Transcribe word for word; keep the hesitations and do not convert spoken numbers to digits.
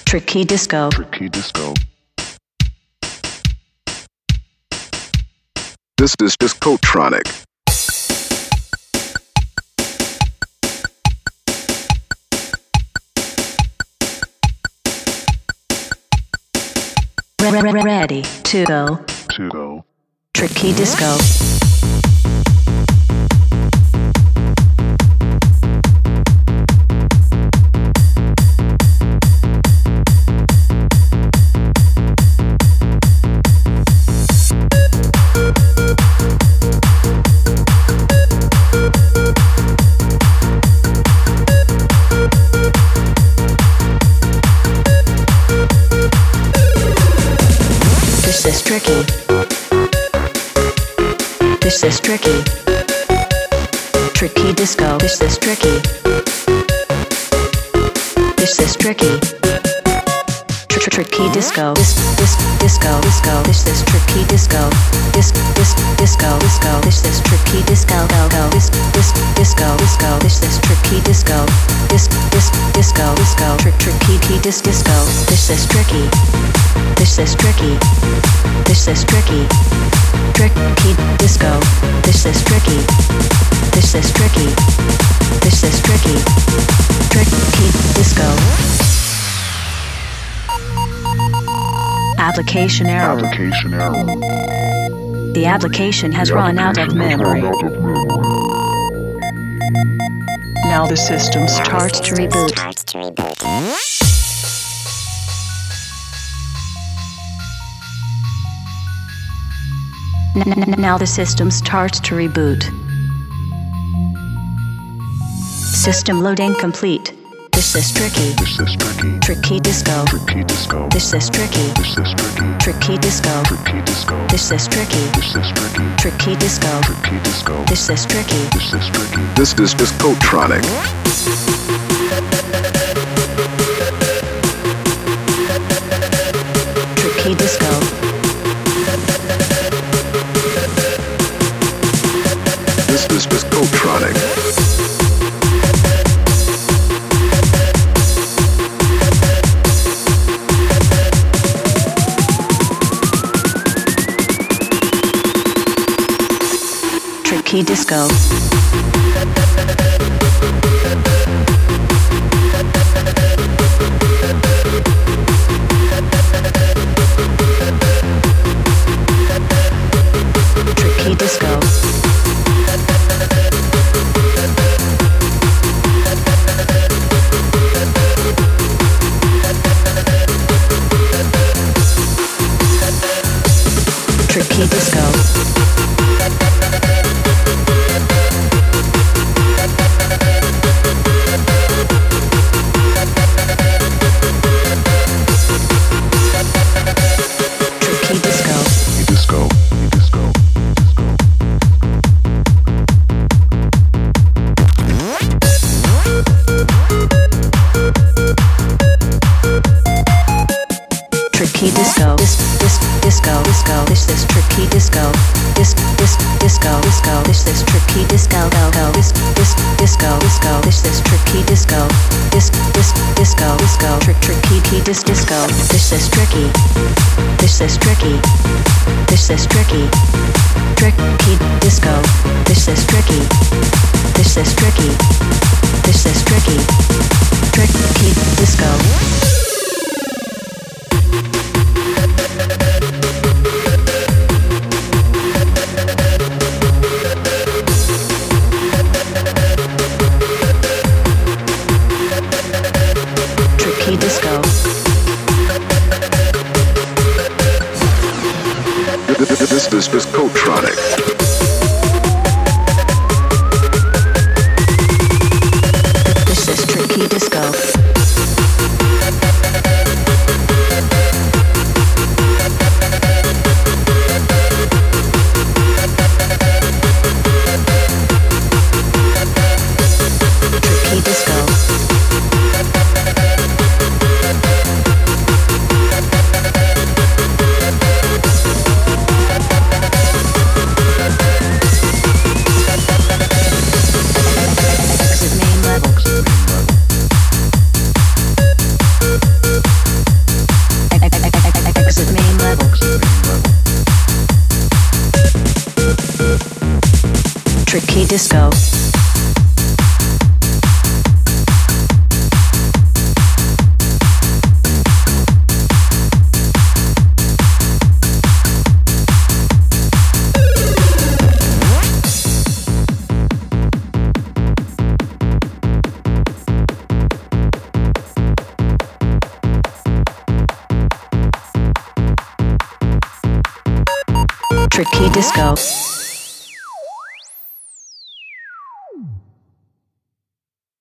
Tricky disco. Tricky disco. This is Discotronic. Ready to go. To go. Tricky disco. This is tricky. This is tricky. Tricky disco. This is tricky. This is tricky. Tr- Tricky disco. This this disco disco. This is tricky disco. This this disco disco. This is tricky disco go go. This this disco disco. This is tricky disco. This this disco disco. Trick tricky key dis disco. This is tricky. This is tricky. This is tricky. Tricky disco. This is tricky. This is tricky. This is tricky. Tricky disco. Application error. Application error. The application has The run out of application has memory. run out of memory. Now the system starts to reboot. N- n- Now the system starts to reboot. System loading complete. This is tricky. This is tricky. Tricky disco. Tricky disco. This is tricky. This is tricky. Tricky disco. Tricky disco. This is tricky. This is tricky. Tricky disco. Tricky disco. This is tricky. This is tricky. This is Discotronic. Tricky disco. This is Discotronic. Tricky disco. Tricky disco. Tricky disco. Tricky disco. Disco. Disco. Tricky disco. This this disco disco. This is tricky disco. This this disco disco. This is tricky disco go go. This this disco disco. This is tricky disco. This this disco disco. Trick tricky key dis disco. This is tricky. This is tricky. This is tricky. Tricky disco. This is tricky. This is tricky. This is tricky. Tricky disco. Tricky disco. This is Discotronic. This is tricky disco. Tricky disco. Tricky disco.